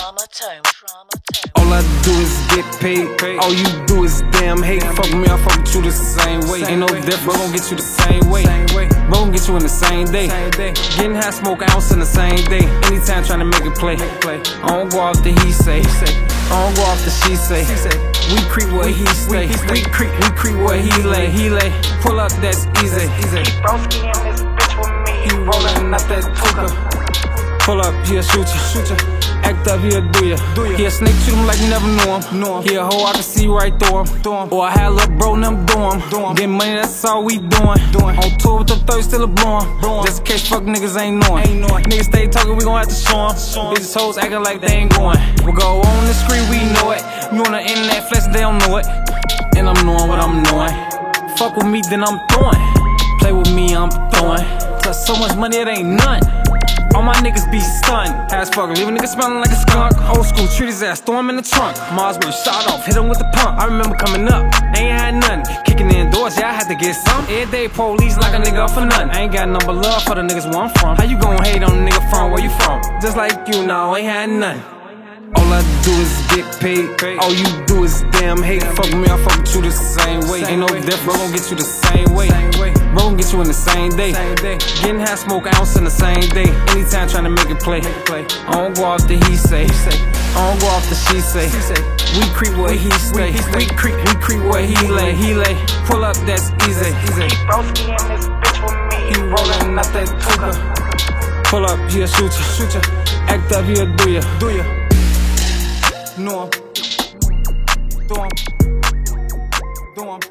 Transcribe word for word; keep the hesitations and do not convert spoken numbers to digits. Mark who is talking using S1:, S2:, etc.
S1: Trauma tone, trauma tone.
S2: All I do is get paid. All you do is damn hate. Fuck with me, I fuck with you the same way. Ain't no difference, bro, gon' get you the same way. Bro gon' get you in the same day. Getting high, smoke ounce in the same day. Anytime tryna make it play. I don't go off the he say. I don't go off the she say. We creep where he stay. We creep, we creep where he lay. He lay. Pull up, that's easy.
S3: Broski in this bitch with me.
S2: He rollin' up that hookah. Pull up, he'll shoot ya. Shoot ya. Act up, he'll do ya. Do ya. He a snake, shoot him like you never knew him. Know him. He a hoe, I can see right through him. Through him. Or I had a little bro, and them do him. Do him. Getting money, that's all we doing. doing. On tour with the third, still a blowin'. Just in case fuck niggas ain't knowin'. Ain't knowin'. Niggas stay talking, we gon' have to show him. Bitches hoes acting like they ain't going. We go on the street, we know it. You on the internet flex, they don't know it. And I'm knowing what I'm knowing. Fuck with me, then I'm throwing. Play with me, I'm throwing. Plus so much money, it ain't none. All my niggas be stunned. As fuck, leave a nigga smelling like a skunk. Old school, treat his ass, throw him in the trunk. Mars with a shot off, hit him with the pump. I remember coming up, ain't had nothing. Kicking in doors, yeah, I had to get some. Every day police like a nigga up for nothing. I ain't got number love for the niggas where I'm from. How you gon' hate on a nigga from where you from? Just like you know, ain't had nothing. All I do is get paid. All you do is damn hate. Fuck with me, I fuck with you the same way. Ain't no difference, bro gon' get you the same way. Bro gon' get you in the same day. Getting high, smoke ounce in the same day. Anytime tryna make it play. I don't go off the he say. I don't go off the she say. We creep where he stay. We creep, we creep where he lay. He lay. Pull up, that's easy.
S3: Broski in this bitch with me.
S2: He rollin' up that hookah. Pull up, he'll shoot ya. Shoot ya. Act up, he'll do ya. Do ya. Know him. Do him. Do him.